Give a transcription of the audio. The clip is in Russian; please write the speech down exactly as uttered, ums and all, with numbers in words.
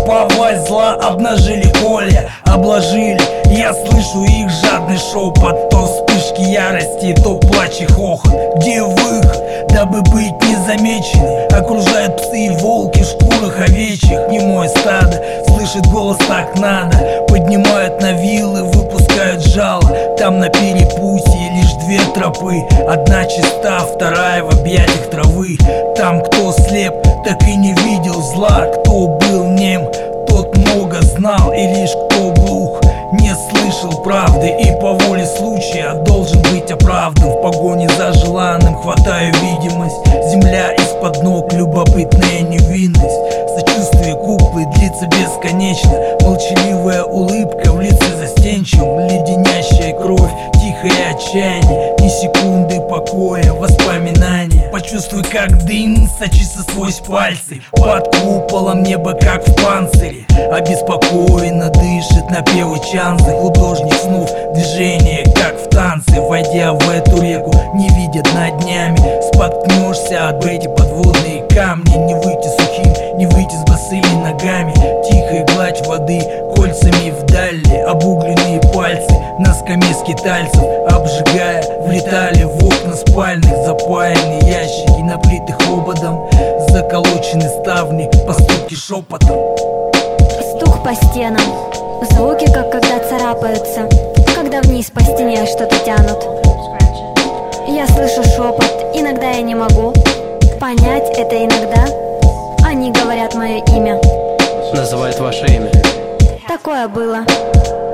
Куповать зла обнажили колья, обложили. Я слышу их жадный шепот, то вспышки ярости, то плач и хохот. Где выход, дабы быть незамеченным? Окружают псы и волки в шкурах овечьих. Не мой стадо, слышит голос так надо. Поднимают на вилы, выпускают жало. Там на перепутье лишь две тропы. Одна чиста, вторая в объятиях травы. Там кто слеп, так и не видел зла. Кто был нем, тот много знал. И лишь кто глух, не слышал правды. И по воле случая должен быть оправдан. В погоне за желанным хватаю видимость. Земля из-под ног, любопытная невинность. Сочувствие куклы длится бесконечно. Молчаливая улыбка в лице застенчивом. Леденящая кровь, тихое отчаяние. Ни секунды покоя, воспоминания. Почувствуй, как дым сочится сквозь пальцы. Под куполом небо как в панцире. Обеспокоенно дышит напевы чансы. Художник снов, движение как в танце. Войдя в эту реку, не видя дна днями. Споткнешься от эти подводные камни. Не выйти сухим, не выйти с босыми ногами. Тихая гладь воды, кольцами вдали. Обугленные пальцы на скамье скитальцев, обжигая, влетали в окна спальных. Запаянные ящики, наплиты ободом. Заколочены ставни, поступки шепотом. Стук по стенам, звуки, как когда царапаются, когда вниз по стене что-то тянут. Я слышу шепот, иногда я не могу понять это иногда. Они говорят мое имя, называют ваше имя. такое было.